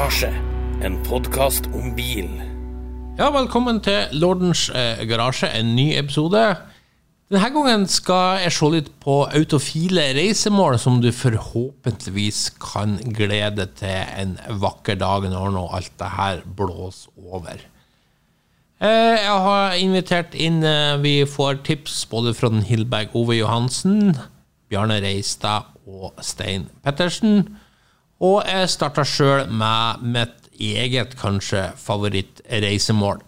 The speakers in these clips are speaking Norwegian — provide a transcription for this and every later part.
Garasje, en podcast om bil. Ja, velkommen til Lordens Garasje, en ny episode. Denne gangen skal jeg se litt på autofile reisemål som du forhåpentligvis kan glede til en vakker dag når nå alt det her blåser over. Jeg har invitert inn, vi får tips både fra den Hilberg Ove Johansen, Bjarne Reistad og Stein Pettersen. Og jeg starter selv med mitt eget, kanskje, favorittreisemål.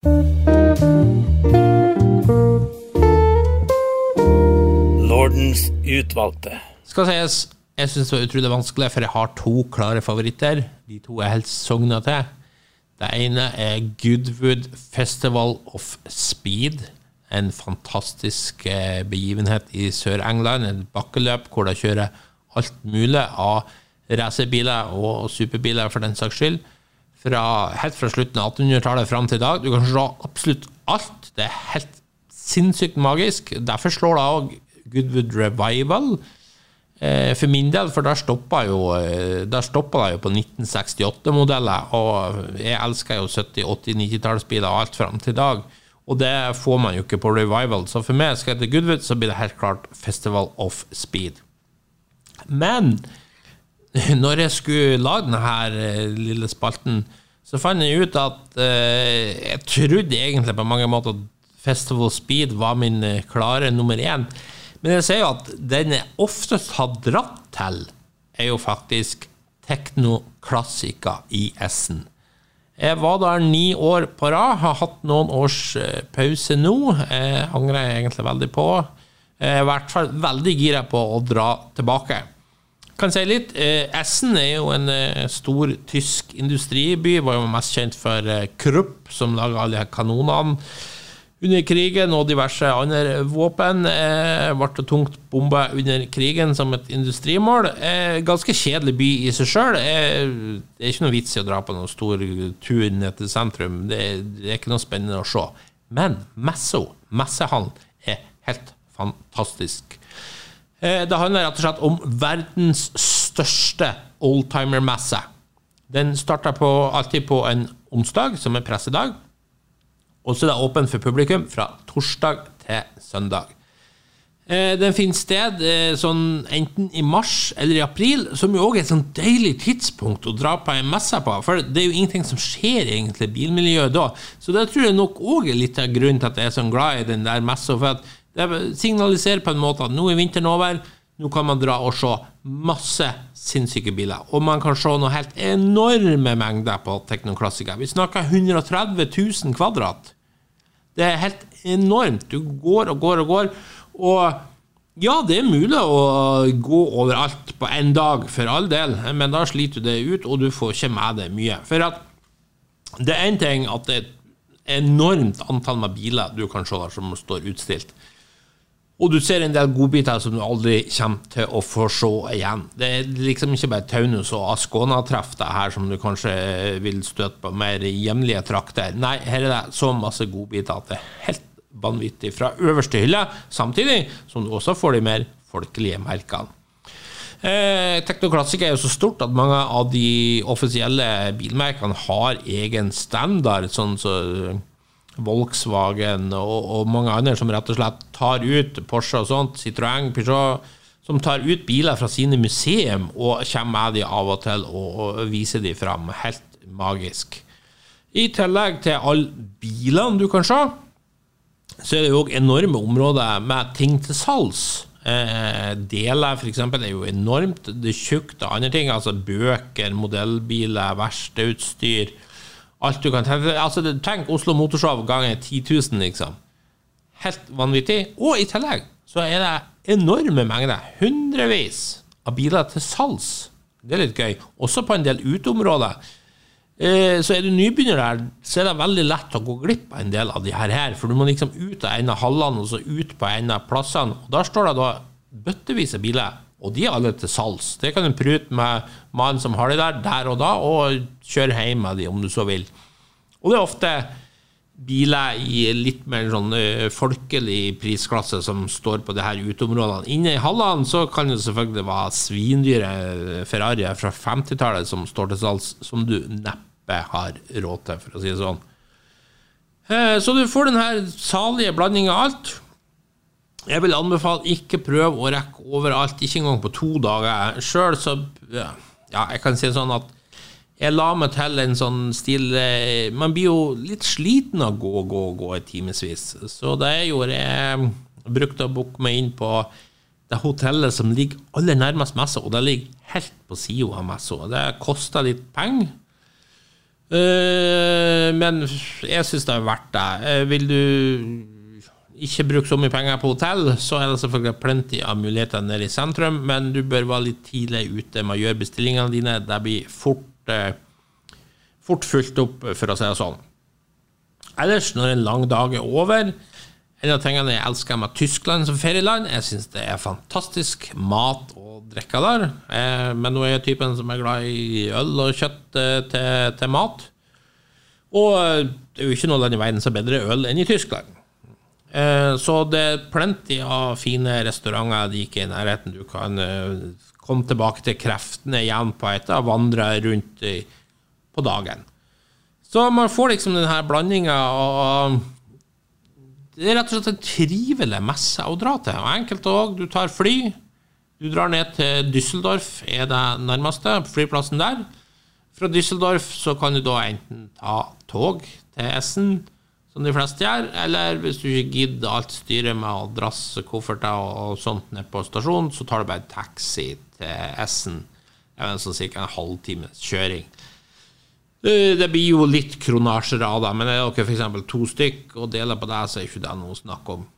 Lordens utvalgte. Skal sies, jeg synes det var utrolig vanskelig, for jeg har to klare favoritter. De to er helt sognet til. Det ene er Goodwood Festival of Speed, en fantastisk begivenhet i Sør-England, et bakkeløp hvor de kjører alt mulig av racerbiler og superbiler for den saks skyld, helt fra slutten av 1800-tallet frem til i dag. Du kan se absolutt alt. Det er helt sinnssykt magisk. Derfor slår det også Goodwood Revival for min del, for der stoppet det jo på 1968-modeller, og jeg elsker jo 70-, 80-, 90-tallsbiler og alt frem til i dag, og det får man jo ikke på Revival. Så for meg skal det Goodwood, så blir det helt klart Festival of Speed. Men når jeg skulle lage denne lille spalten, så fant jeg ut at jeg trodde egentlig på mange måter at Festival Speed var min klare nummer 1. Men jeg ser jo at den jeg oftest har dratt til, er jo faktisk Teknoklassika i Essen. Jeg var der 9 år på rad, har hatt noen års pause nå, angrer jeg egentlig veldig på. Jeg er i hvert fall veldig gira på å dra tilbake. Kan si litt, Essen er jo en stor tysk industriby, var jo mest kjent for Krupp, som laget alle kanonene under krigen, og diverse andre våpen. Ble tungt bombet under krigen som et industrimål. Ganske kjedelig by i seg selv. Det er ikke noe vits i å dra på noen stor tur ned til sentrum. Det er ikke noe spennende å se. Men messehallen er helt fantastisk. Det handler rett og slett om verdens største oldtimer-messe. Den starter alltid på en onsdag, som er pressedag, og så er det åpen for publikum fra torsdag til søndag. Den finner sted sånn enten i mars eller i april, som jo også er et sånn deilig tidspunkt å dra på en messe på, for det er jo ingenting som skjer egentlig i bilmiljøet da. Så det tror jeg nok også er litt av grunnen til at jeg er så glad i den der messa, for at det signaliserer på en måte at nå er vinteren over, nå kan man dra og se masse sinnssyke biler, og man kan se noe helt enorme mengder på Teknoklassika. Vi snakker 130 000 kvadrat. Det er helt enormt. Du går og går, og ja, det er mulig å gå overalt på en dag for all del, men da sliter du det ut, og du får ikke med det mye. For at det er en ting at det er et enormt antall med biler du kan se der som står utstilt. Og du ser en del godbiter som du aldri kommer til å få se igjen. Det er liksom ikke bare Taunus og Ascona-treff det her som du kanskje vil støte på mer hjemlige trakter. Nei, her er det så masse godbiter at det er helt vanvittig fra øverste hylle, samtidig som du også får de mer folkelige merkene. Teknoklassika er jo så stort at mange av de offisielle bilmerkene har egen standard, sånn så Volkswagen og mange andre som rett og slett tar ut Porsche og sånt, Citroën, Peugeot, som tar ut biler fra sine museum og kommer med de av og til og viser de frem. Helt magisk. I tillegg til alle bilene du kan se, så er det jo enorme områder med ting til salgs. Deler for eksempel er jo enormt, det er tjukt og andre ting, altså bøker, modellbiler, verkstedutstyr, alt du kan tenke. Altså, tenk Oslo Motorshow ganger 10 000, liksom. Helt vanvittig. Og i tillegg så er det enorme mengder, hundrevis av biler til salgs. Det er litt gøy. Også på en del uteområder. Så er du nybegynner der, så er det veldig lett å gå glipp av en del av de her, for du må liksom ut av en av hallene og så ut på en av plassene, og der står det da bøttevis av biler, og de er alle til salgs. Det kan du prute med mannen som har de der og da, og kjøre hjem med de om du så vil. Og det er ofte biler i litt mer sånn folkelig prisklasse som står på det her uteområdene. Inne i hallene så kan det selvfølgelig være svindyre Ferrari fra 50-tallet som står til salgs, som du neppe har råd til, for å si det sånn. Så du får den her salige blandingen av alt. Jeg vil anbefale ikke prøve å rekke overalt, ikke engang på 2 dager. Selv så, ja, jeg kan si sånn at jeg la meg til en sånn stil, man blir jo litt sliten av å gå i timesvis. Så det jeg gjorde, jeg brukte å booke meg inn på det hotellet som ligger aller nærmest Messa, og det ligger helt på siden av Messa. Det kostet litt penger, men jeg synes det er verdt det. Vil du ikke bruke så mye penger på hotell, så er det selvfølgelig plenty av muligheter nede i sentrum, men du bør være litt tidlig ute med å gjøre bestillingene dine. Det blir fort fullt opp, for å si det sånn. Ellers, når en lang dag er over, en av tingene jeg elsker med Tyskland som ferieland, jeg synes det er fantastisk mat og drikke der, men nå er jeg typen som er glad i øl og kjøtt til mat, og det er jo ikke noe land i verden som er bedre øl enn i Tyskland. Så det er plenty av fine restauranter like i nærheten. Du kan komme tilbake til kreftene igjen på etter og vandre rundt på dagen. Så man får liksom denne blandingen, og det er rett og slett en trivelig messe å dra til. Og enkelt også, du tar fly, du drar ned til Düsseldorf, er det nærmeste, flyplassen der. Fra Düsseldorf så kan du da enten ta tog til Essen, som de fleste gjør, eller hvis du ikke gidder alt styret med å drasse kofferter og sånt ned på stasjonen, så tar du bare taxi til Essen. Det er sånn cirka en halvtimes kjøring. Det blir jo litt kronasjer av det, men er dere for eksempel 2 stykk og deler på det, så er ikke det noe å snakke om.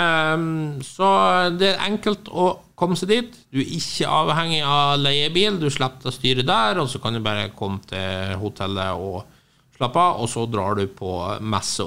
Så det er enkelt å komme seg dit. Du er ikke avhengig av leiebil, du slipper å styre der, og så kan du bare komme til hotellet og slappe av, og så drar du på messa.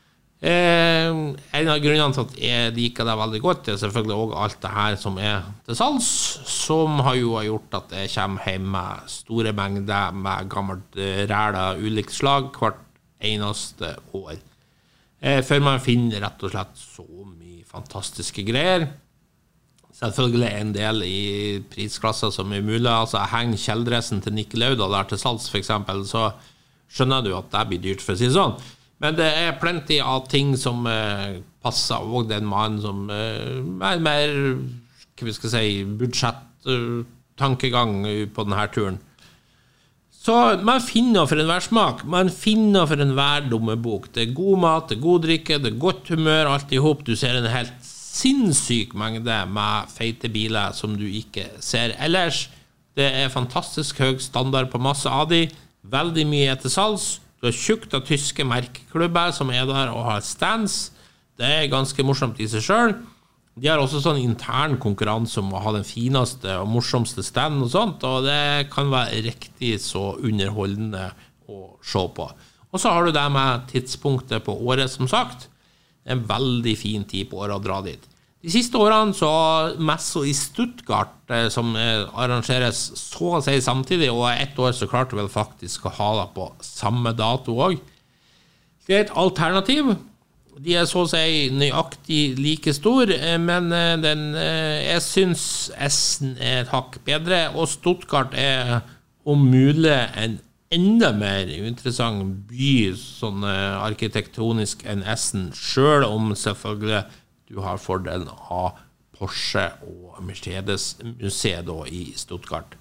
En av grunnene til at jeg liker det veldig godt er selvfølgelig også alt det her som er til salgs, som har jo gjort at jeg kommer hjem med store mengder med gammelt ræl av ulikt slag hvert eneste år. For man finner rett og slett så mye fantastiske greier. Selvfølgelig en del i prisklasser som er mulig. Altså, jeg henger kjeldressen til Nick Lauda der til salgs, for eksempel, så skjønner du at det blir dyrt, for å si det sånn. Men det er plenty av ting som passer, og den mannen som er mer, hva vi skal si, budsjett-tankegang på denne turen. Så man finner for enhver smak, man finner for enhver lommebok. Det er god mat, det er god drikke, det er godt humør, alt i hop. Du ser en helt sinnssyk mengde med feite biler som du ikke ser ellers. Det er fantastisk høy standard på masse av de, veldig mye etter salgs. Du har tjukt av tyske merkeklubber som er der og har stands. Det er ganske morsomt i seg selv. De har også sånn intern konkurranse om å ha den fineste og morsomste stand og sånt, og det kan være riktig så underholdende å se på. Og så har du det med tidspunktet på året, som sagt. Det er en veldig fin tid på året å dra dit. De siste årene så messa i Stuttgart, som arrangeres så å si samtidig, og ett år så klarte vel faktisk å ha det på samme dato også. Det er et alternativ. De er så å si nøyaktig like stor, men jeg synes Essen er et hakk bedre, og Stuttgart er om mulig en enda mer interessant by, sånn arkitektonisk enn Essen, selv om selvfølgelig du har fordelen av Porsche og Mercedes-museet i Stuttgart.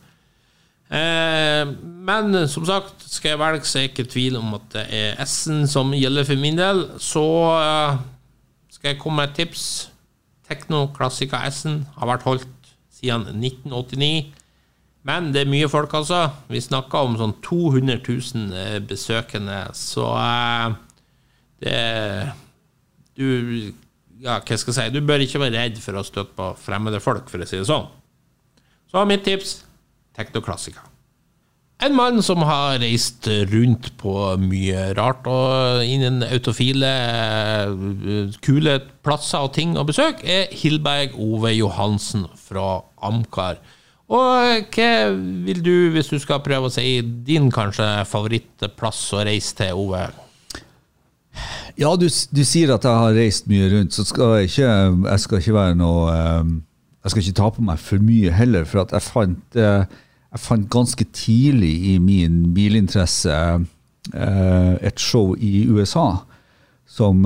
Men som sagt, skal jeg velge, så er jeg ikke tvil om at det er Essen som gjelder for min del. Så skal jeg komme med et tips. Techno-klassika Essen har vært holdt siden 1989. Men det er mye folk altså. Vi snakker om sånn 200 000 besøkende. Så hva skal jeg si, du bør ikke være redd for å støtte på fremmede folk, for å si det sånn. Så mitt tips, Techno-klassika. En mann som har reist rundt på mye rart og innen autofile, kule plasser og ting å besøke, er Hilberg Ove Johansen fra Amcar. Og hva vil du, hvis du skal prøve å si din kanskje favorittplass å reise til, Ove? Ja, du sier at jeg har reist mye rundt, så jeg skal ikke være noe, jeg skal ikke ta på meg for mye heller, for at jeg fant ganske tidlig i min bilinteresse et show i USA, som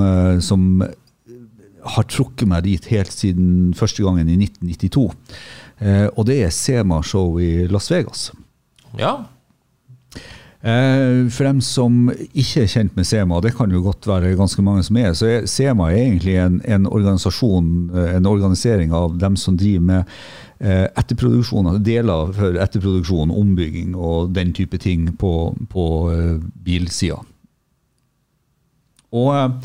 har trukket meg dit helt siden første gangen i 1992. Og det SEMA-show i Las Vegas. Ja. For dem som ikke kjent med SEMA, det kan jo godt være ganske mange som så SEMA egentlig en organisasjon, en organisering av dem som driver med etterproduksjon, deler for etterproduksjon, ombygging og den type ting på bilsiden. Og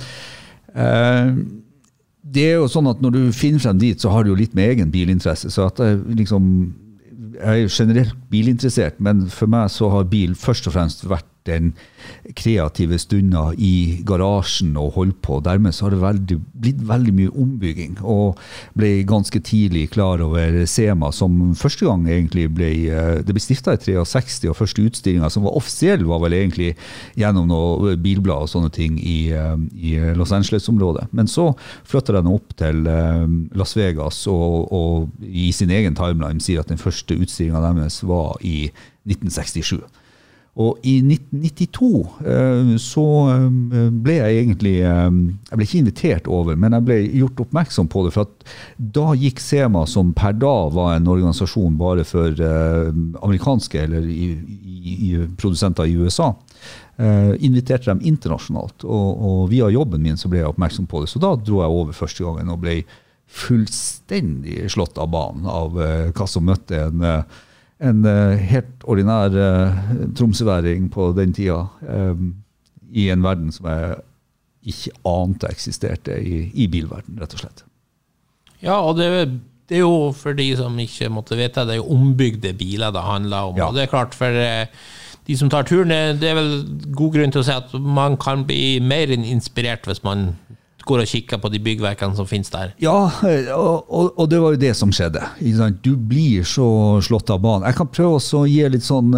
det jo sånn at når du finner frem dit, så har du jo litt med egen bilinteresse, så at jeg generelt bilinteressert, men for meg så har bil først og fremst vært den kreative stunden i garasjen og holdt på. Dermed så har det blitt veldig mye ombygging, og ble ganske tidlig klar over SEMA, som første gang egentlig det ble stiftet i 63, og første utstillinga som var offisiell var vel egentlig gjennom noe bilblad og sånne ting i Los Angeles-området. Men så flyttet den opp til Las Vegas, og i sin egen timeline sier at den første utstillinga deres var i 1967. Og i 1992 så ble jeg egentlig, jeg ble ikke invitert over, men jeg ble gjort oppmerksom på det, for at da gikk SEMA, som per da var en organisasjon bare for amerikanske eller i produsenter i USA, inviterte dem internasjonalt, og via jobben min så ble jeg oppmerksom på det. Så da dro jeg over første gangen og ble fullstendig slått av banen av hva som møtte en helt ordinær tromsøværing på den tida i en verden som jeg ikke ante eksisterte i bilverden, rett og slett. Ja, og det jo for de som ikke måtte vite, det jo ombygde biler det handler om, ja. Og det klart for de som tar turen, det vel god grunn til å si at man kan bli mer inspirert hvis man går og kikker på de byggverkene som finnes der. Ja, og det var jo det som skjedde. Du blir så slått av banen. Jeg kan prøve å gi litt sånn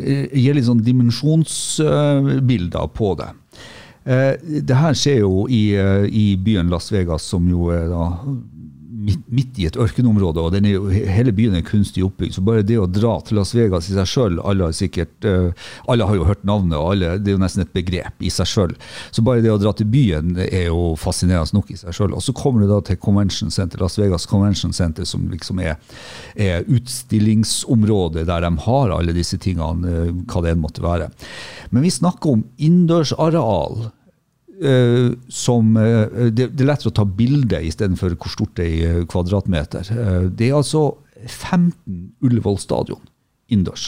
dimensjonsbilder på det. Det her skjer jo i byen Las Vegas, som jo da midt i et ørkenområde, og hele byen kunstig oppbygd, så bare det å dra til Las Vegas i seg selv, alle har jo hørt navnet, og det jo nesten et begrep i seg selv, så bare det å dra til byen jo fascinerende nok i seg selv, og så kommer du da til Convention Center, Las Vegas Convention Center, som liksom utstillingsområdet der de har alle disse tingene, hva det måtte være. Men vi snakker om innendørsareal, som det lettere å ta bilde i stedet for hvor stort det i kvadratmeter. Det altså 15 Ullevål stadion innendørs.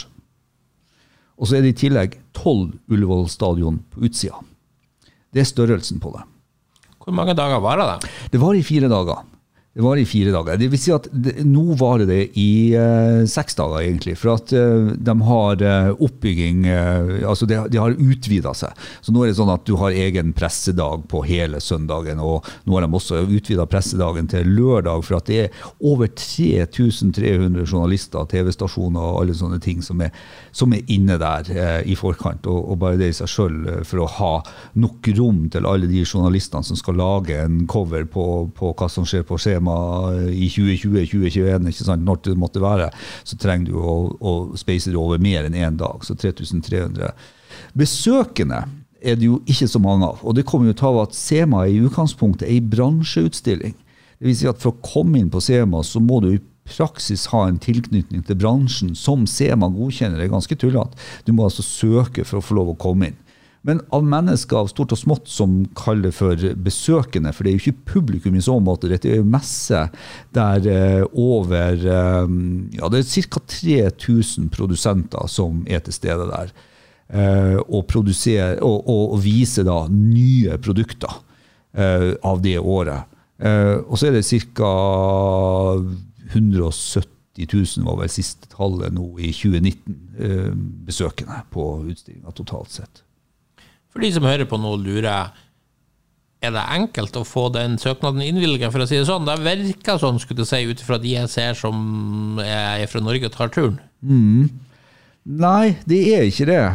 Og så det i tillegg 12 Ullevål stadion på utsida. Det størrelsen på det. Hvor mange dager var det? Det var i 4 dager. Det var i 4 dager. Det vil si at nå var det i 6 dager egentlig, for at de har oppbygging, altså de har utvidet seg. Så nå det sånn at du har egen pressedag på hele søndagen, og nå har de også utvidet pressedagen til lørdag, for at det over 3300 journalister, TV-stasjoner og alle sånne ting som inne der i forkant, og bare det i seg selv for å ha nok rom til alle de journalistene som skal lage en cover på hva som skjer på skjema i 2020-2021, ikke sant, når det måtte være, så trenger du å space det over mer enn en dag, så 3300. Besøkende det jo ikke så mange av, og det kommer jo til av at SEMA i utgangspunktet en bransjeutstilling. Det vil si at for å komme inn på SEMA, så må du i praksis ha en tilknytning til bransjen som SEMA godkjenner, det ganske tullete. Du må altså søke for å få lov å komme inn. Men av mennesker av stort og smått som kaller for besøkende, for det jo ikke publikum i så måte, dette jo messe der over, ja det cirka 3000 produsenter som til stede der, og produserer, og viser da nye produkter av det året. Og så det cirka 170 000 var vel siste tallet nå i 2019 besøkende på utstillingen totalt sett. For de som hører på nå lurer, det enkelt å få den søknaden innvilget, for å si det sånn? Det virker sånn, skulle du si, utifra de jeg ser som fra Norge og tar turen. Nei, det ikke det.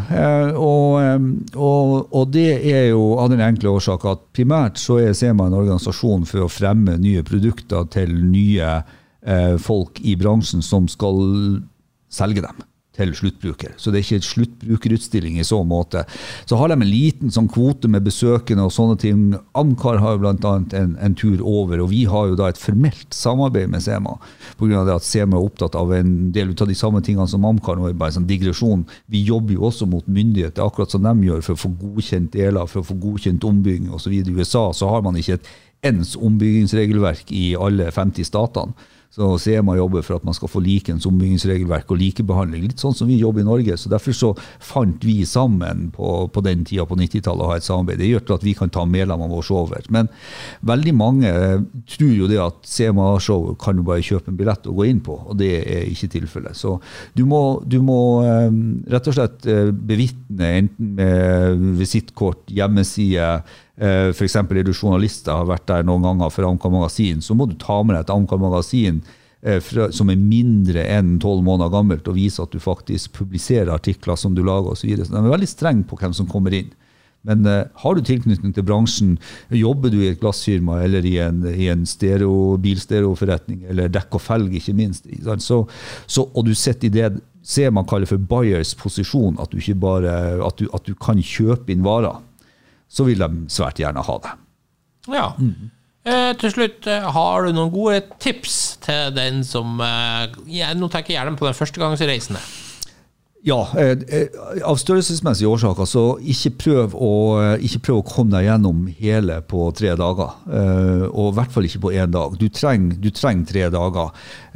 Og det jo av den enkle årsak at primært så SEMA en organisasjon for å fremme nye produkter til nye folk i bransjen som skal selge dem til sluttbruker. Så det ikke en sluttbrukerutstilling i så måte. Så har de en liten sånn kvote med besøkende og sånne ting. Amcar har jo blant annet en tur over, og vi har jo da et formelt samarbeid med SEMA, på grunn av det at SEMA opptatt av en del av de samme tingene som Amcar, nå bare en sånn digresjon. Vi jobber jo også mot myndigheter, akkurat som de gjør, for å få godkjent deler, for å få godkjent ombygging og så videre. I USA så har man ikke et ens ombyggingsregelverk i alle 50 statene. Så SEMA jobber for at man skal få likens ombyggingsregelverk og likebehandling, litt sånn som vi jobber i Norge. Så derfor så fant vi sammen på den tida på 90-tallet å ha et samarbeid. Det gjør til at vi kan ta medlemmene våre over. Men veldig mange tror jo det at SEMA-show kan du bare kjøpe en billett og gå inn på, og det ikke tilfellet. Så du må rett og slett bevitne enten med visittkort, hjemmeside. For eksempel du journalister har vært der noen ganger for Amcar Magasin, så må du ta med deg et Amcar Magasin som mindre enn 12 måneder gammelt og vise at du faktisk publiserer artikler som du lager og så videre. Så de veldig streng på hvem som kommer inn. Men har du tilknytning til bransjen, jobber du i et glassfirma eller i en bilstereoforretning eller dekk og felg ikke minst, og du setter i det man kaller for buyers posisjon, at du ikke bare at du kan kjøpe inn varer, så vil de svært gjerne ha det. Ja. Til slutt, har du noen gode tips til den som nå tenker jeg gjerne på den førstegangsreisende? Ja, av størrelsesmessige årsaker, så ikke prøv å komme deg gjennom hele på 3 dager, og i hvert fall ikke på 1 dag. Du trenger 3 dager.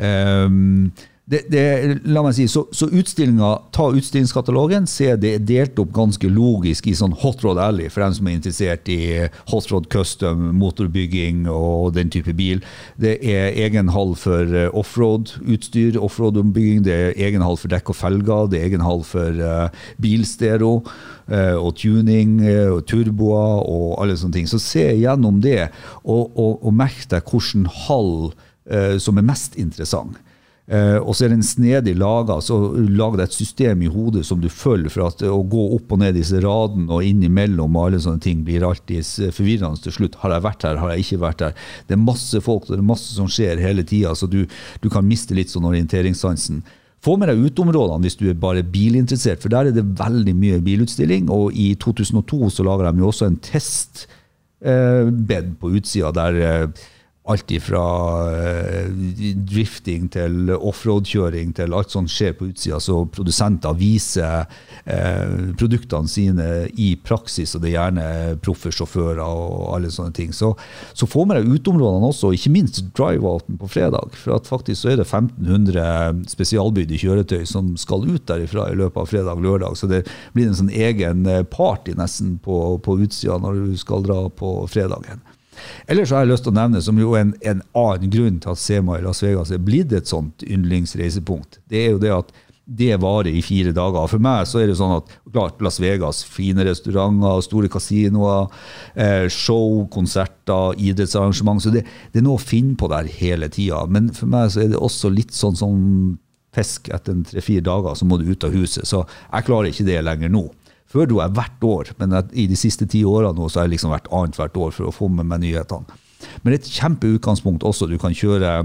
La meg si, så ta utstillingskatalogen, se det delt opp ganske logisk i sånn Hot Rod Alley, for dem som interessert i Hot Rod Custom, motorbygging og den type bil. Det egen hall for offroad utstyr, offroad-ombygging, det egen hall for dekk og felger, det egen hall for bilstereo og tuning og turboer og alle sånne ting. Så se gjennom det og merk deg hvilken hall som mest interessant. Og så det en snedig laga, så lag det et system i hodet som du følger for at å gå opp og ned disse raden og innimellom og alle sånne ting blir alltid forvirrende til slutt. Har jeg vært her, har jeg ikke vært her? Det masse folk, det masse som skjer hele tiden, så du kan miste litt sånn orienteringssansen. Få med deg utområdene hvis du bare bilinteressert, for der det veldig mye bilutstilling, og i 2002 så lager de jo også en testbed på utsida der alt ifra drifting til offroad-kjøring til alt sånt skjer på utsida, så produsenter viser produktene sine i praksis, og det gjerne proffe sjåfører og alle sånne ting. Så få med deg utområdene også, ikke minst drive-outen på fredag, for at faktisk så det 1500 spesialbygde kjøretøy som skal ut derifra i løpet av fredag-lørdag, så det blir en sånn egen party nesten på utsida når du skal dra på fredagen. Ellers har jeg lyst til å nevne, som jo en annen grunn til at SEMA i Las Vegas blitt et sånt yndlingsreisepunkt. Det jo det at det varer i 4 dager. For meg så det sånn at, klart, Las Vegas, fine restauranter, store kasinoer, show, konserter, idrettsarrangement, så det noe å finne på der hele tiden. Men for meg så det også litt sånn som fisk etter 3-4 dager, så må du ut av huset. Så jeg klarer ikke det lenger nå. Før du hvert år, men i de siste 10 årene nå, så har jeg liksom vært annet hvert år for å få med meg nyhetene. Men det et kjempeutgangspunkt også. Du kan kjøre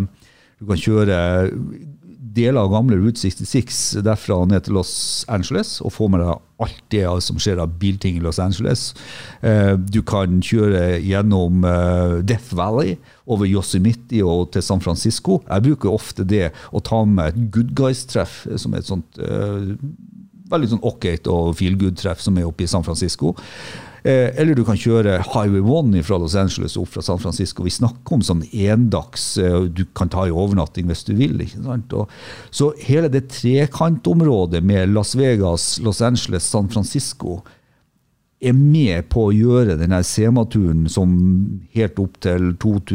deler av gamle Route 66 derfra ned til Los Angeles, og få med deg alt det som skjer av bilting i Los Angeles. Du kan kjøre gjennom Death Valley, over Yosemite og til San Francisco. Jeg bruker ofte det å ta med et Good Guys-treff, som et sånt veldig sånn ok og feel-good-treff som oppe i San Francisco. Eller du kan kjøre Highway 1 fra Los Angeles opp fra San Francisco. Vi snakker om sånn endags, du kan ta i overnatting hvis du vil, ikke sant? Så hele det trekantområdet med Las Vegas, Los Angeles, San Francisco med på å gjøre denne SEMA-turen som helt opp til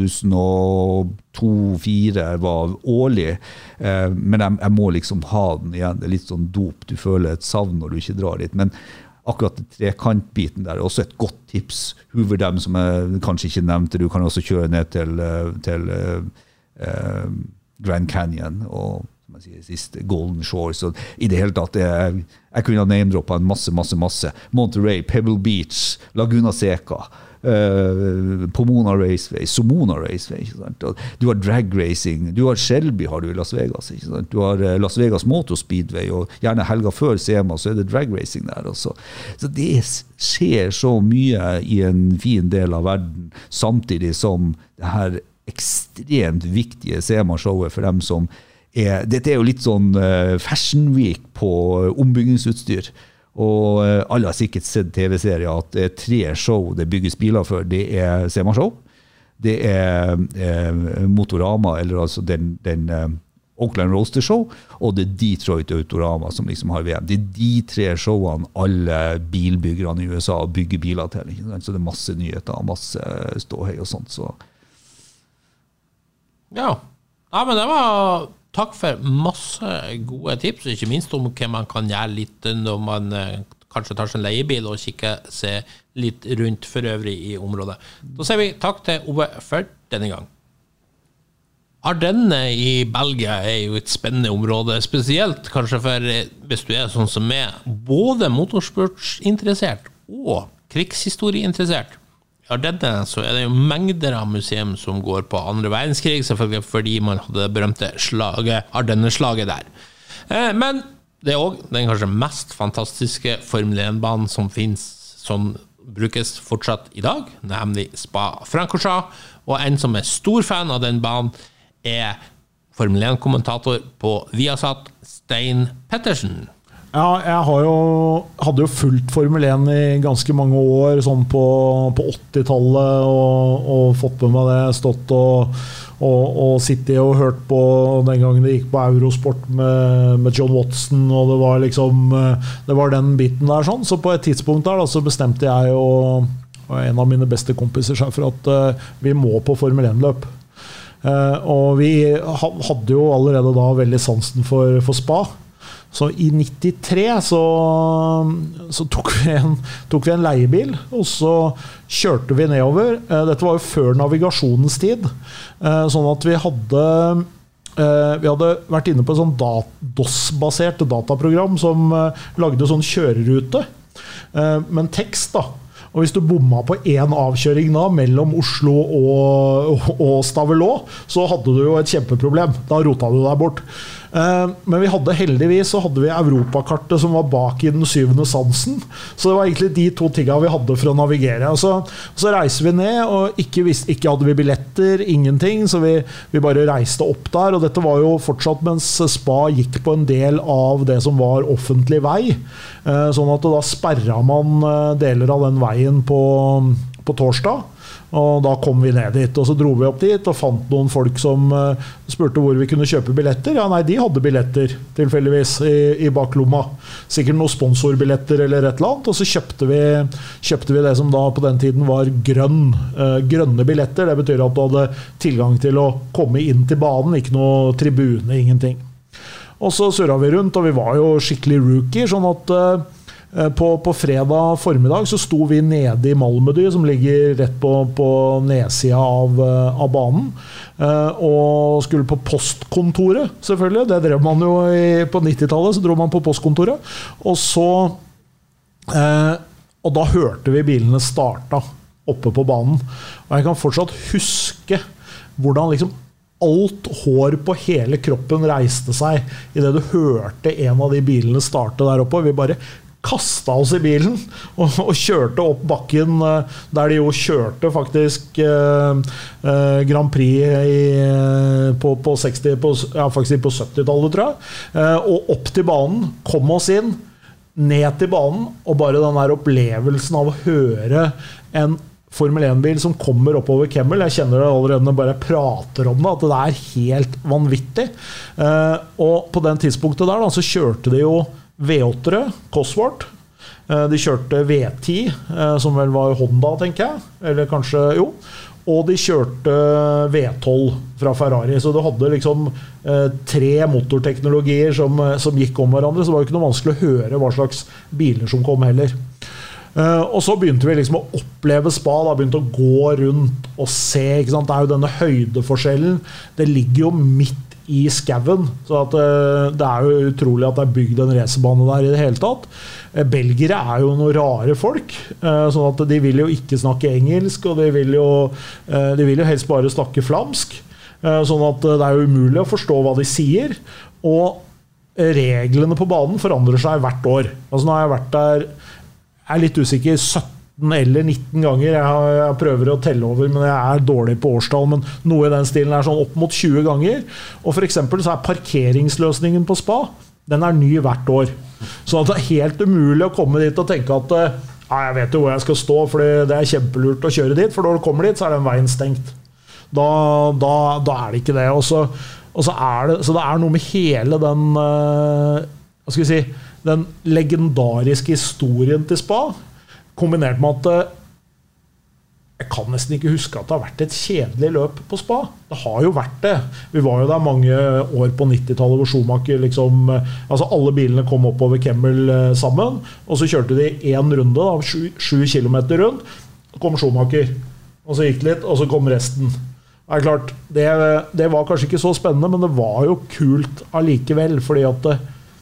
2002-2004 var årlig, men jeg må liksom ha den igjen. Det litt sånn dop, du føler et savn når du ikke drar dit, men akkurat trekantbiten der også et godt tips. Hooverdam som jeg kanskje ikke nevnte, du kan også kjøre ned til Grand Canyon og som jeg sier sist, Golden Shores, og i det hele tatt, jeg kunne ha name-droppet en masse. Monterey, Pebble Beach, Laguna Seca, Pomona Raceway, Somona Raceway, ikke sant? Du har drag racing, du har Shelby har du i Las Vegas, ikke sant? Du har Las Vegas Motor Speedway, og gjerne helga før SEMA så det drag racing der også. Så det skjer så mye i en fin del av verden, samtidig som det her ekstremt viktige SEMA-showet for dem som dette jo litt sånn Fashion Week på ombyggingsutstyr. Og alle har sikkert sett TV-serier at det 3 show det bygges biler for. Det SEMA-show, det Motorama, eller altså den Oakland Roadster Show, og det Detroit Autorama som liksom har VM. Det de 3 showene alle bilbyggerne i USA bygger biler til. Ikke sant? Så det masse nyheter, masse ståhei og sånt. Så. Ja, men det var... Takk for masse gode tips, ikke minst om hva man kan gjøre litt når man kanskje tar sin leiebil og kikker seg litt rundt for øvrig i området. Da sier vi takk til Ove for denne gang. Ardenne i Belgia jo et spennende område, spesielt kanskje for hvis du sånn som meg, både motorsportsinteressert og krigshistorieinteressert. I Ardenne så det jo mengder av museum som går på andre verdenskrig, selvfølgelig fordi man hadde det berømte Ardenne-slaget der. Men det også den kanskje mest fantastiske Formel 1-banen som finnes, som brukes fortsatt i dag, nemlig Spa-Francorchamps, og en som stor fan av den banen Formel 1-kommentator på Viasat, Stein Pettersen. Ja, jeg hadde jo fulgt Formel 1 i ganske mange år, sånn på 80-tallet, og fått med meg det, stått og sittet og hørt på den gangen det gikk på Eurosport med John Watson, og det var liksom, det var den biten der sånn, så på et tidspunkt der da, så bestemte jeg og en av mine beste kompiser seg for at vi må på Formel 1-løp. Og vi hadde jo allerede da veldig sansen for Spa. Så i 93 så tok vi en leiebil, og så kjørte vi nedover. Dette var jo før navigasjonens tid, sånn at vi hadde vært inne på et sånn DOS-basert dataprogram som lagde sånn kjørerute, men tekst da. Og hvis du bomma på en avkjøring da, mellom Oslo og Stavelå, så hadde du jo et kjempeproblem. Da rota du deg bort. Men vi hadde heldigvis så hadde vi Europakartet som var bak i den 7. sansen, så det var egentlig de 2 tingene vi hadde for å navigere. Og så reiser vi ned, og ikke hadde vi billetter, ingenting, så vi bare reiste opp der, og dette var jo fortsatt mens Spa gikk på en del av det som var offentlig vei, sånn at da sperret man deler av den veien på torsdag. Og da kom vi ned dit, og så dro vi opp dit og fant noen folk som spurte hvor vi kunne kjøpe billetter. Ja, nei, de hadde billetter tilfeldigvis i baklomma. Sikkert noen sponsorbilletter eller et eller annet, og så kjøpte vi det som da på den tiden var grønne billetter. Det betyr at du hadde tilgang til å komme inn til banen, ikke noe tribune, ingenting. Og så surret vi rundt, og vi var jo skikkelig rookie, sånn at på fredag formiddag så sto vi nede i Malmedy, som ligger rett på nedsida av banen, og skulle på postkontoret, selvfølgelig. Det drev man jo på 90-tallet, så dro man på postkontoret. Og da hørte vi bilene starta oppe på banen. Og jeg kan fortsatt huske hvordan liksom alt hår på hele kroppen reiste seg i det du hørte en av de bilene starte der oppe. Vi bare kastet oss i bilen og kjørte opp bakken der de jo kjørte faktisk Grand Prix på 70-tallet, tror jeg, og opp til banen, kom oss inn, ned til banen, og bare den der opplevelsen av å høre en Formel 1-bil som kommer oppover Kemmel. Jeg kjenner det allerede når jeg bare prater om det, at det helt vanvittig. Og på den tidspunktet der da, så kjørte de jo V8-ere, Cosworth. De kjørte V10, som vel var Honda, tenker jeg. Eller kanskje, jo. Og de kjørte V12 fra Ferrari. Så du hadde liksom 3 motorteknologier som gikk om hverandre, så det var jo ikke noe vanskelig å høre hva slags biler som kom heller. Og så begynte vi liksom å oppleve Spa, da begynte å gå rundt og se, ikke sant? Det jo denne høydeforskjellen. Det ligger jo midt i skauen, så at det jo utrolig at det bygd en racerbane der i det hele tatt. Belgere jo noen rare folk, sånn at de vil jo ikke snakke engelsk, og de vil jo helst bare snakke flamsk, sånn at det jo umulig å forstå hva de sier, og reglene på banen forandrer seg hvert år. Altså nå har jeg vært der, jeg litt usikker, 17 eller 19 ganger. Jeg prøver å telle over, men jeg dårlig på årstall, men noe i den stilen sånn opp mot 20 ganger. Og for eksempel så parkeringsløsningen på Spa, den ny hvert år. Så det det helt umulig å komme dit og tenke at jeg vet jo hvor jeg skal stå, for det kjempelurt å kjøre dit, for når du kommer dit, så den veien stengt. Da det ikke det. Og så det noe med hele den, hva skal vi si, den legendariske historien til Spa, kombinert med at jeg kan nesten ikke huske at det har vært et kjedelig løp på Spa. Det har jo vært det. Vi var jo der mange år på 90-tallet hvor Schumacher liksom, altså alle bilene kom opp over Kemmel sammen, og så kjørte de en runde, da, 7 kilometer rundt, så kom Schumacher, og så gikk det litt, og så kom resten. Det klart, det var kanskje ikke så spennende, men det var jo kult allikevel, fordi at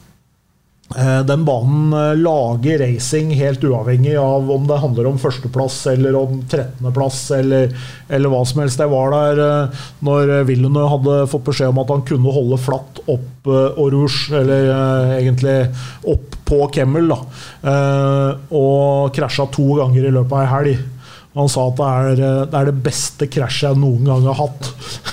den banen lager racing helt uavhengig av om det handler om førsteplass eller om 13. plass eller hva som helst. Jeg var der når Villeneuve hadde fått beskjed om at han kunne holde flatt opp Rouge, eller egentlig opp på Kemmel da, og krasjet 2 ganger i løpet av en helg. Han sa at det det beste krasjet jeg noen gang har hatt.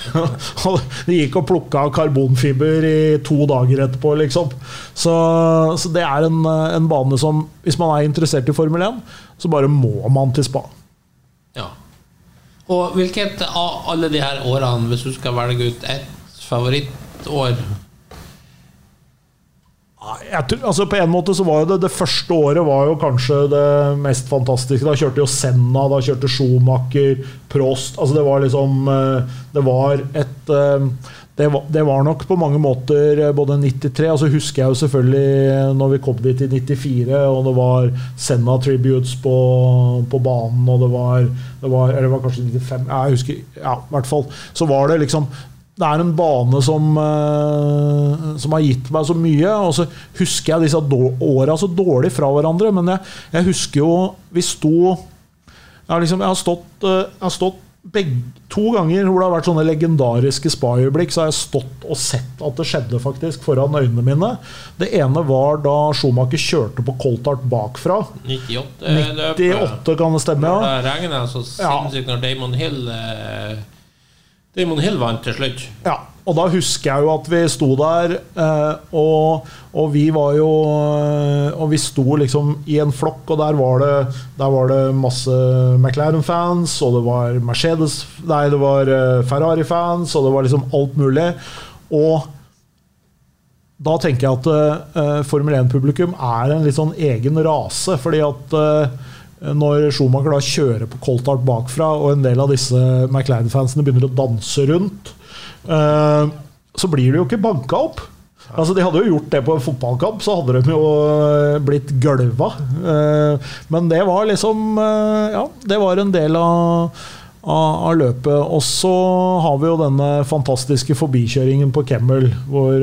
De gikk og plukket av karbonfiber i 2 dager etterpå, liksom. Så det en bane som, hvis man interessert i Formel 1, så bare må man til Spa. Ja. Og hvilket av alle de her årene, hvis du skal velge ut et favorittår? Altså på en måte så var jo det første året var jo kanskje det mest fantastiske. Da kjørte jo Senna, da kjørte Schumacher, Prost. Altså det var liksom det var nok på mange måter både 93, altså husker jeg jo selvfølgelig når vi kom dit i 94, og det var Senna tributes på banen, og det var kanskje 95, jeg husker, ja, i hvert fall så var det liksom, det en bane som har gitt meg så mye, og så husker jeg disse årene så dårlig fra hverandre, men jeg husker jo vi jeg har stått 2 ganger hvor det har vært sånne legendariske spa-øyeblikk, så har jeg stått og sett at det skjedde faktisk foran øynene mine. Det ene var da Schumacher kjørte på Coulthard bakfra. 98 kan det stemme, ja. Det regnet så sinnssykt når Damon Hill vant til slutt. Ja, og da husker jeg jo at vi sto der, og vi var jo, og vi sto liksom i en flokk, og der var det masse McLaren-fans, og det var det var Ferrari-fans, og det var liksom alt mulig, og da tenker jeg at Formel 1-publikum en litt sånn egen rase, fordi at når Schumacher da kjører på Coulthard bakfra, og en del av disse McLaren-fansene begynner å danse rundt, så blir det jo ikke banket opp. Altså, de hadde jo gjort det på en fotballkamp, så hadde de jo blitt gølva. Men det var liksom, ja, det var en del av løpet. Og så har vi jo denne fantastiske forbikjøringen på Kemmel, hvor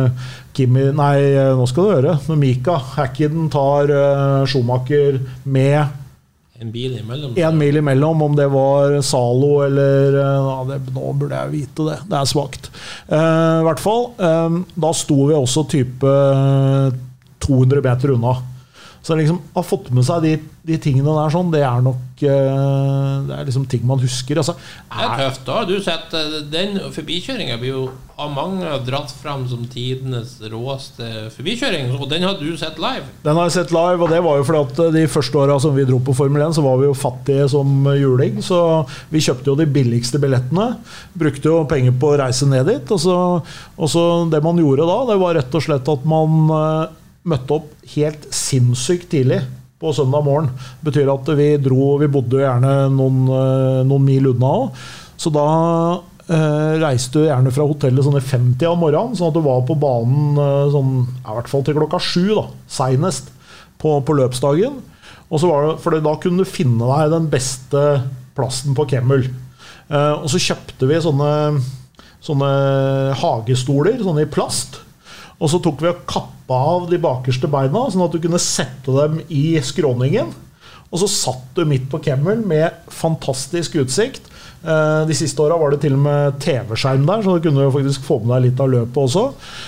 nå skal du høre, når Mika Häkkinen tar Schumacher med en bil imellom, om det var Salo eller nå burde jeg vite det, det svagt. I hvert fall, da sto vi også type 200 meter unna. Så liksom, har fått med seg de tingene der sånn, det nok det liksom ting man husker. Altså, det tøft da, du sett den forbikjøringen blir jo av mange dratt frem som tidenes råeste forbikjøring, og den har du sett live? Den har jeg sett live, og det var jo fordi at de første årene som vi dro på Formel 1, så var vi jo fattige som juling, så vi kjøpte jo de billigste billettene, brukte jo penger på å reise ned dit, og så det man gjorde da, det var rett og slett at man møtte opp helt sinnssykt tidlig på søndag morgen. Det betyr at vi bodde jo gjerne noen mil unna også. Så da reiste du gjerne fra hotellet sånn i 50 av morgenen, sånn at du var på banen sånn, i hvert fall til klokka 7 da, senest på løpsdagen. Og så var det, for da kunne du finne deg den beste plassen på Kemmel. Og så kjøpte vi sånne sånne hagestoler, sånne i plast. Og så tok vi og kappa av de bakerste beina, sånn at du kunne sette dem i skråningen. Og så satt du midt på kemmelen med fantastisk utsikt. De siste årene var det til og med TV-skjerm der, så du kunne faktisk få med deg litt av løpet også.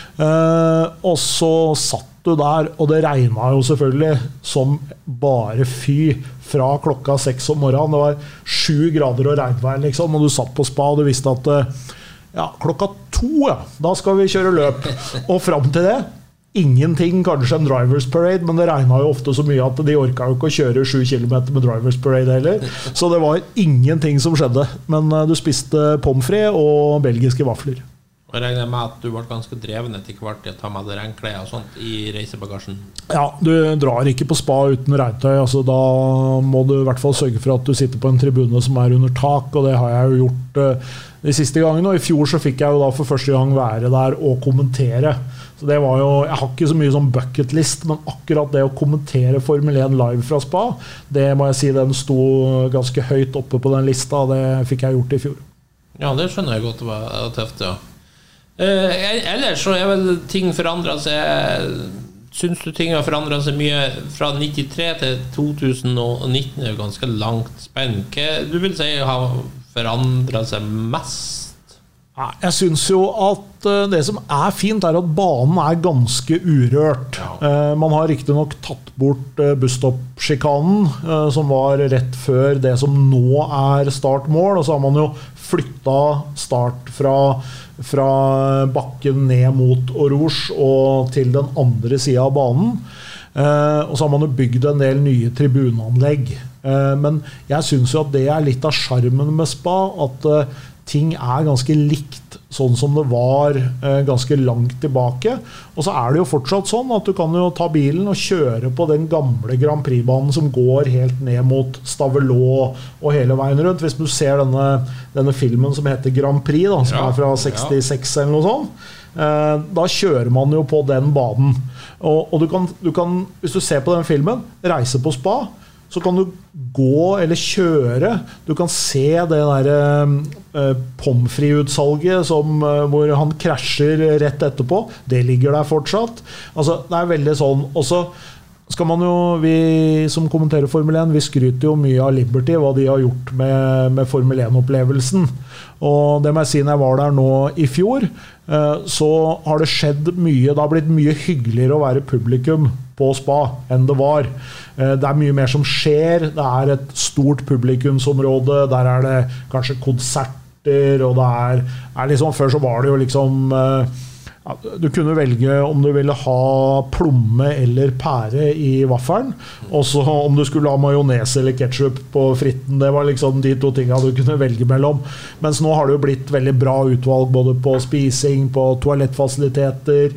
Og så satt du der, og det regnet jo selvfølgelig som bare fy fra klokka 6 om morgenen. Det var 7 grader og regnvær, liksom, og du satt på spa, og du visste at klokka 2, da skal vi kjøre løp. Og frem til det, ingenting, kanskje en drivers parade, men det regnet jo ofte så mye at de orket jo ikke å kjøre 7 kilometer med drivers parade heller. Så det var ingenting som skjedde. Men du spiste pommes frites og belgiske vafler. Og jeg regner med at du ble ganske dreven etter hvert i å ta med deg regnklær og sånt i reisebagasjen. Ja, du drar ikke på spa uten regntøy. Altså, da må du i hvert fall sørge for at du sitter på en tribune som er under tak, og det har jeg jo gjort de siste gangene. Og i fjor så fikk jeg jo da for første gang være der og kommentere. Så det var jo, jeg har ikke så mye sånn bucketlist, men akkurat det å kommentere Formel 1 live fra spa, det må jeg si, den sto ganske høyt oppe på den lista, og det fikk jeg gjort i fjor. Ja, det skjønner jeg godt, det var tøft, ja. Ellers så vel ting forandret seg. Synes du ting har forandret seg mye fra 93 til 2019? Det er jo ganske langt spenn. Hva du vil si har forandret seg mest? Jeg synes jo at det som er fint er at banen er ganske urørt. Man har riktig nok tatt bort busstopp-skikanen, som var rett før det som nå er startmål, og så har man jo flyttet start fra bakken ned mot Rouge og til den andre siden av banen. Og så har man jo bygd en del nye tribuneanlegg. Men jeg synes jo at det er litt av charmen med spa, at ting er ganske likt sånn som det var ganske langt tilbake. Og så er det jo fortsatt sånn at du kan jo ta bilen og kjøre på den gamle Grand Prix-banen som går helt ned mot Stavelot og hele veien rundt. Hvis du ser denne filmen som heter Grand Prix, da, som er fra 66 eller noe sånt, da kjører man jo på den banen. Og du kan, hvis du ser på den filmen, reise på spa, så kan du gå eller kjøre. Du kan se det der pommes frites-utsalget hvor han krasjer rett etterpå. Det ligger der fortsatt. Altså, det er veldig sånn. Og så skal man jo, vi som kommenterer Formel 1, vi skryter jo mye av Liberty, hva de har gjort med Formel 1-opplevelsen. Og det må jeg si, når jeg var der nå i fjor, så har det skjedd mye. Det har blitt mye hyggeligere å være publikum på spa enn det var. Det er mye mer som skjer. Det er et stort publikumsområde. Der er det kanskje konserter, og det er liksom, før så var det jo liksom du kunne velge om du ville ha plomme eller pære i vaffelen, og så om du skulle ha majones eller ketchup på fritten. Det var liksom de 2 tingene du kunne velge mellom. Mens nå har det jo blitt veldig bra utvalg både på spising, på toalettfasiliteter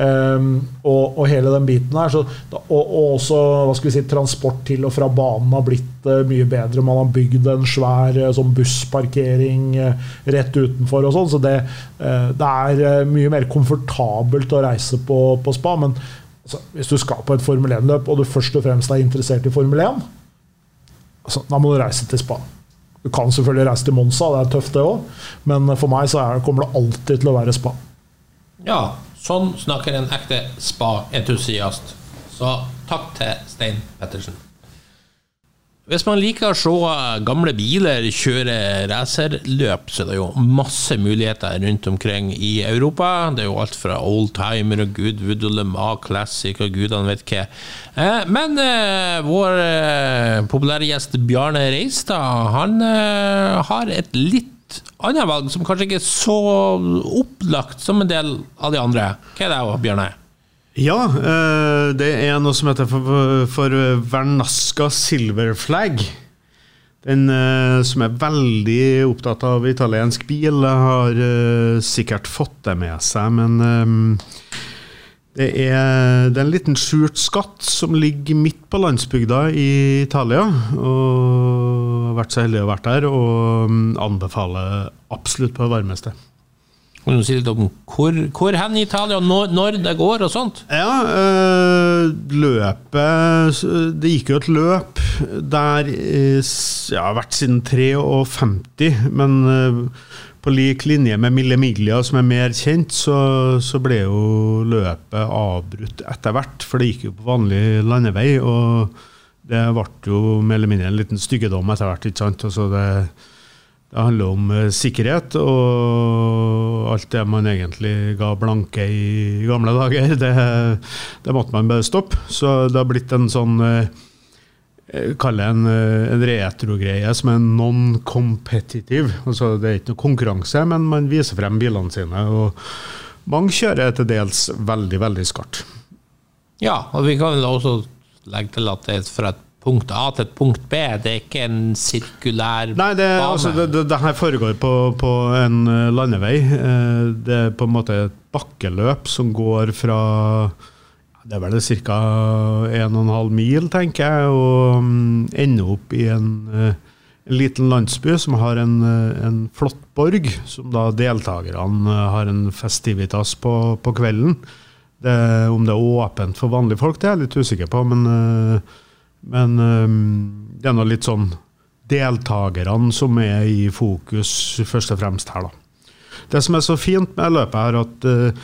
og hele den biten her. Så, og også, hva skal vi si, transport til og fra banen har blitt mye bedre. Man har bygd en svær sånn bussparkering rett utenfor og sånn, så det er mye mer komfortabelt å reise på spa. Men altså, hvis du skal på et Formel 1-løp, og du først og fremst er interessert i Formel 1, altså, da må du reise til spa. Du kan selvfølgelig reise til Monza, det er tøft det også, men for meg så kommer det alltid til å være spa. Ja, sånn snakker en ekte spa-entusiast. Så takk til Stein Pettersen. Hvis man liker å se gamle biler kjøre racerløp, så er det jo masse muligheter rundt omkring i Europa. Det er jo alt fra oldtimer og Goodwood og Le Mans Classic og gudene vet hva. Men vår populære gjest Bjarne Reistad, han har et litt annet valg som kanskje ikke er så opplagt som en del av de andre. Hva er det, Bjarne? Ja, det er noe som heter for Vernasca Silver Flag. Den som er veldig opptatt av italiensk bil har sikkert fått det med seg, men det er en liten skjult skatt som ligger midt på landsbygda i Italia, og har vært så heldig å ha vært der, og anbefaler absolutt på det varmeste. Kan du si litt om hvor hen I Italia, når det går og sånt? Ja, løpet, det gikk jo et løp der, jeg har vært siden 53, men på lik linje med Mille Miglia, som mer kjent, så ble jo løpet avbrutt etter hvert, for det gikk jo på vanlig landevei, og det ble jo mer eller mindre en liten styggedom etter hvert, ikke sant? Altså det handler om sikkerhet, og alt det man egentlig ga blanke I gamle dager, det måtte man bare stoppe. Så det har blitt en sånn, kalle en retro-greie som non-competitive. Altså det ikke noe konkurranse, men man viser frem bilene sine, og mange kjører til dels veldig, veldig skart. Ja, og vi kan vel også legge til at det fra et punkt A til et punkt B, det ikke en sirkulær Nei, bane. Det her foregår på en landevei. Det på en måte et bakkeløp som går fra, det vel cirka 1,5 mil, tenker jeg, og ender opp I en liten landsby som har en flott borg, som da deltagerne har en festivitas på kvelden. Om det åpent for vanlige folk, det jeg litt usikker på, men det noe litt sånn deltagerne som I fokus først og fremst her da. Det som så fint med løpet her at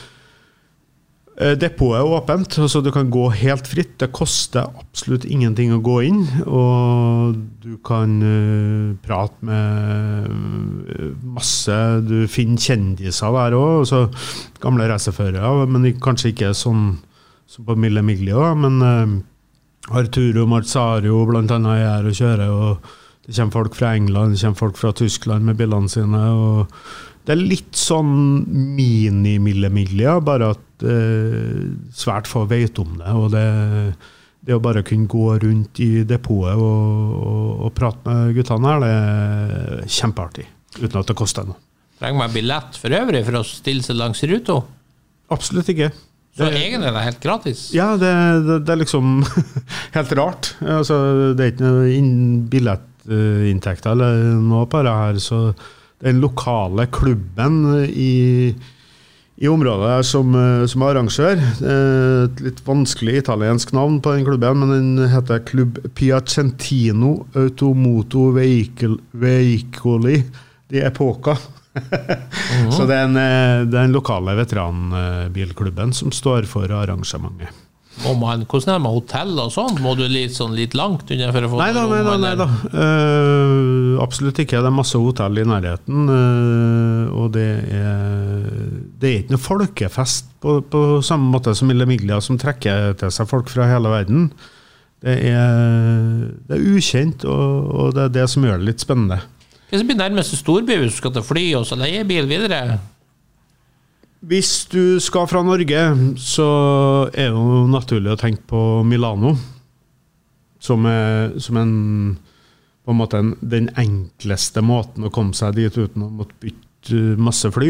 depotet åpent, altså du kan gå helt fritt, det koster absolutt ingenting å gå inn, og du kan prate med masse, du finner kjendiser der også, altså gamle reiseførere, men kanskje ikke sånn som på Mille Miglia, men Arturo Marzario blant annet her og kjører, og det kommer folk fra England, det kommer folk fra Tyskland med bilene sine, og det litt sånn mini-Mille Miglia, bare at svært få vet om det, og det å bare kunne gå rundt I depotet og prate med guttene her, det kjempeartig, uten at det koster noe. Trenger man billett for øvrig for å stille seg langs ruta? Absolutt ikke. Så egentlig det helt gratis? Ja, det liksom helt rart. Altså, det ikke noe billettinntekter eller noe på det her, så den lokale klubben I området her som arrangør, et litt vanskelig italiensk navn på den klubben, men den heter Club Piacentino Automoto Veicoli di Epoca. Så det den lokale veteranbilklubben som står for arrangementet. Hvordan med hotell og sånt? Må du litt langt unna for å få Nei da. Absolutt ikke. Det masse hotell I nærheten, og det ikke noe folkefest på samme måte som Mille Miglia, som trekker til seg folk fra hele verden. Det ukjent, og det det som gjør det litt spennende. Hva blir nærmeste storby hvis du skal til fly og så leie bil videre? Hvis du skal fra Norge, så det jo naturlig å tenke på Milano, som en, på en måte den enkleste måten å komme seg dit uten å måtte bytte masse fly.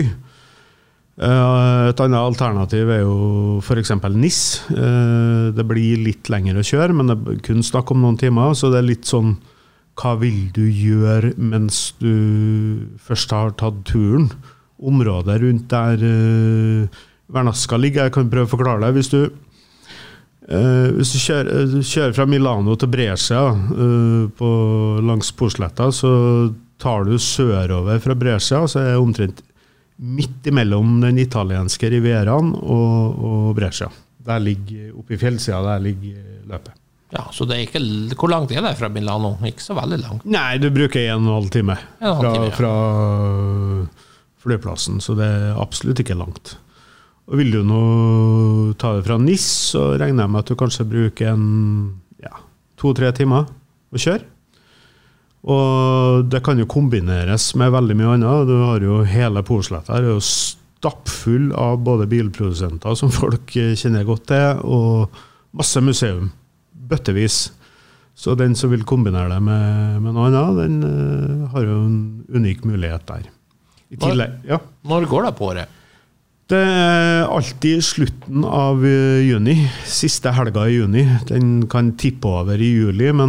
Et annet alternativ jo for eksempel Nice. Det blir litt lenger å kjøre, men det kun snakk om noen timer, så det litt sånn hva vil du gjøre mens du først har tatt turen? Området rundt der Vernasca ligger, jeg kan prøve å forklare deg. Hvis du kjører fra Milano til Brescia langs Porsletta, så tar du sørover fra Brescia, så det omtrent midt imellom den italienske Rivieraen og Brescia. Der ligger, oppe I fjellsiden, der ligger løpet. Ja, så det ikke, hvor langt det fra Milano? Ikke så veldig langt. Nei, du bruker 1,5 time fra flyplassen, så det absolutt ikke langt. Og vil du nå ta det fra Nice, så regner jeg med at du kanskje bruker 2-3 timer å kjøre. Og det kan jo kombineres med veldig mye annet. Du har jo hele Porsletta her, jo stappfull av både bilprodusenter som folk kjenner godt til, og masse museum. Bøttevis. Så den som vil kombinere det med noe annet, den har jo en unik mulighet der. I tillegg, ja. Når går det på året? Det alltid slutten av juni, siste helga I juni. Den kan tippe over I juli, men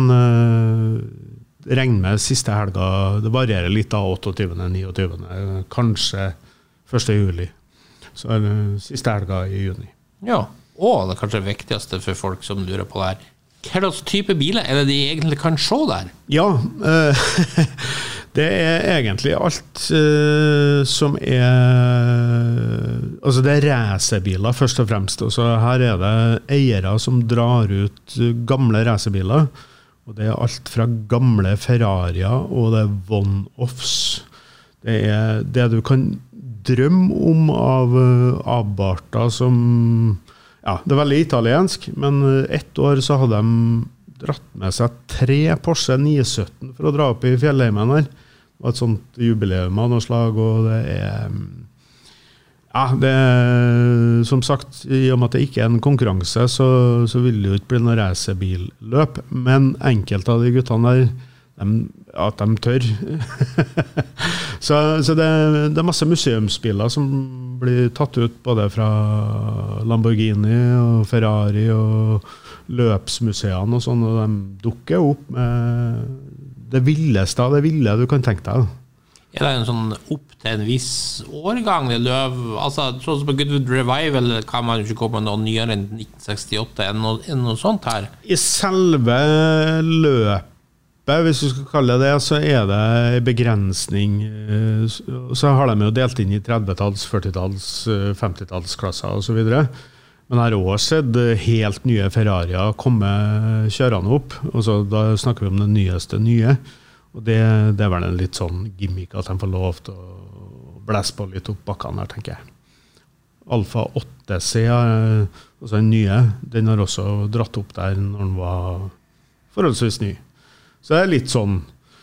regn med siste helga, det varierer litt av 28., 29., kanskje 1. juli. Så er det siste helga I juni. Ja, og det kanskje viktigste for folk som lurer på det her. Hva slags type biler er det de egentlig kan se der? Ja, det egentlig alt som altså det racerbiler først og fremst, og så her det eiere som drar ut gamle racerbiler, og det alt fra gamle Ferrarier, og det one-offs. Det det du kan drømme om av avbarter som ja, det veldig italiensk, men ett år så hadde de dratt med seg 3 Porsche 917 for å dra opp I fjellheimen her. Det var et sånt jubileum av noe slag, og det ja, det som sagt, I og med at det ikke en konkurranse, så vil det jo ikke bli noe racerbilløp, men enkelte av de guttene der, at de tør. så det masse museumsbiler som blir tatt ut både fra Lamborghini og Ferrari og løpsmuseene og sånn, og de dukker opp med det villeste av det ville du kan tenke deg. Det en sånn opp til en viss årgang det løp, altså sånn som på Goodwood Revival kan man jo ikke komme med noe nyere enn 1968 enn noe sånt her. I selve løpet, hvis du skal kalle det, så det en begrensning. Så har de jo delt inn I 30-talls, 40-talls, 50-tallsklasser og så videre. Men her også sett helt nye Ferrarier komme kjørende opp, og så da snakker vi om det nyeste nye. Og det var en litt sånn gimmick at de får lov til å blæse på litt opp bakkene her, tenker jeg. Alfa 8C, altså den nye, den har også dratt opp der når den var forholdsvis ny. Så det litt sånn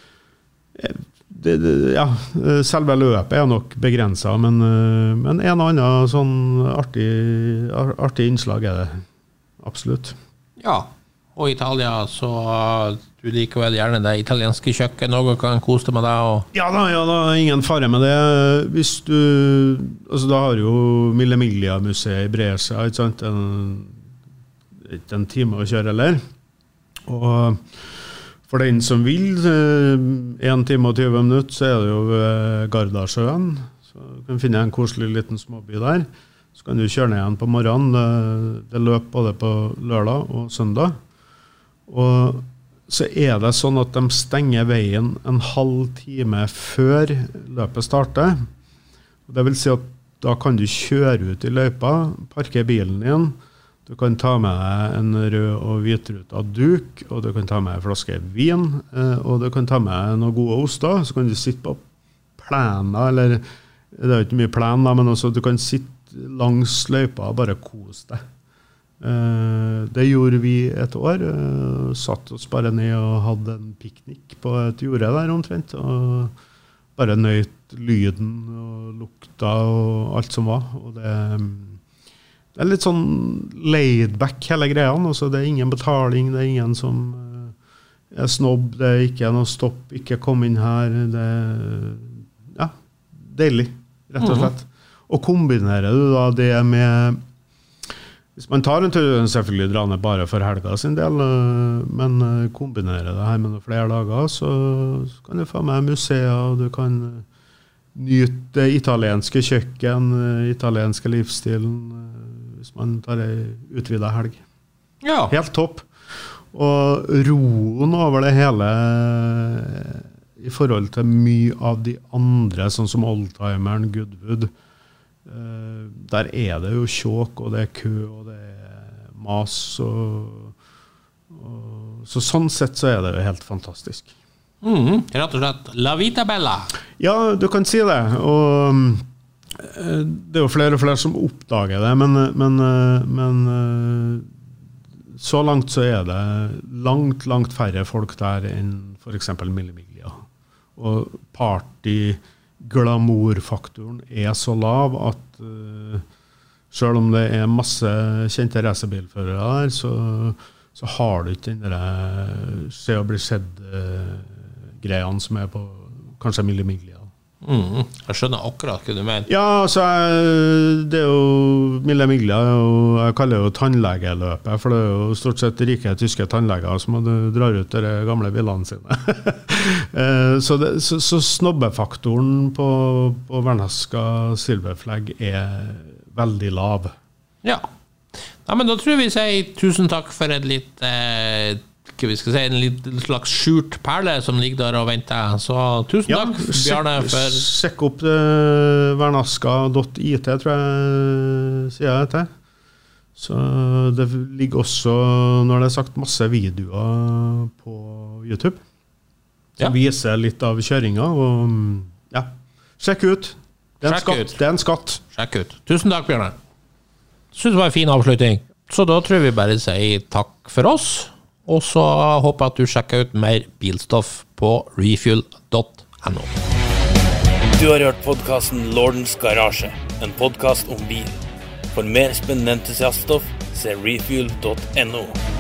ja, selve løpet nok begrenset, men en og annen sånn artig innslag det absolutt. Ja, og I Italia så du liker vel gjerne det italienske kjøkken, noe kan kose med deg og... Ja da, ingen fare med det. Hvis du, altså da har jo Mille Miglia-museet I Brescia, ikke sant? En time å kjøre, eller? Og for den som vil, 1 time og 20 minutter, så det jo Gardasjøen. Så du kan finne en koselig liten småby der. Så kan du kjøre ned igjen på morgenen. Det løp både på lørdag og søndag. Og så det sånn at de stenger veien en halv time før løpet starter. Og det vil si at da kan du kjøre ut I løypa, parkere bilen din, du kan ta med deg en rød og hvitruta duk, og du kan ta med en flaske vin, og du kan ta med noen gode oster, så kan du sitte på plena, eller det jo ikke mye plen da, men også du kan sitte langs løypa og bare kose deg. Det gjorde vi et år, satt oss bare ned og hadde en piknik på et jorde der omtrent, og bare nøyt lyden og lukta og alt som var, og det litt sånn laid back hele greien, altså det ingen betaling, det ingen som snobb, det ikke noe stopp, ikke kom inn her, det ja, deilig, rett og slett. Og kombinerer du da det med hvis man tar en tur, selvfølgelig dra ned bare for helga sin del, men kombinerer det her med noen flere dager, så kan du få med museer, du kan nyte italienske kjøkken, italienske livsstilen, hvis man tar en utvidet helg. Ja. Helt topp. Og roen over det hele I forhold til mye av de andre, sånn som Oldtimeren, Goodwood, der det jo sjåk, og det kø, og det mas, så sånn sett så det jo helt fantastisk. Rett og slett, la vita bella. Ja, du kan si det, og det jo flere og flere som oppdager det, men så langt så det langt færre folk der enn for eksempel Mille Miglia. Og party-glamour-faktoren så lav at selv om det masse kjente racerbilførere der, så har du ikke den der se og bli sett greiene som på kanskje Mille Miglia. Jeg skjønner akkurat hva du mener. Ja, så det jo Mille Miglia, og jeg kaller det jo tannlegeløpet, for det jo stort sett rike tyske tannleger som drar ut de gamle bilene sine. Så snobbefaktoren på Vernasca Silver Flag veldig lav. Ja. Ja, men da tror vi sier tusen takk for et litt hva vi skal si, en liten slags skjult perle som ligger der og venter. Så tusen takk, Bjarne, for... Sjekk opp vernasca.it, tror jeg sier jeg til. Så det ligger også, når det sagt, masse videoer på YouTube som viser litt av kjøringen, og sjekk ut. Det er en skatt. Sjekk ut. Tusen takk, Bjarne. Synes det var en fin avslutning. Så da tror vi bare sier takk for oss, og så håper jeg at du sjekker ut mer bilstoff på refuel.no. Du har hørt podcasten Lordens Garasje, en podcast om bil. For mer spennende entusiaststoff, se refuel.no.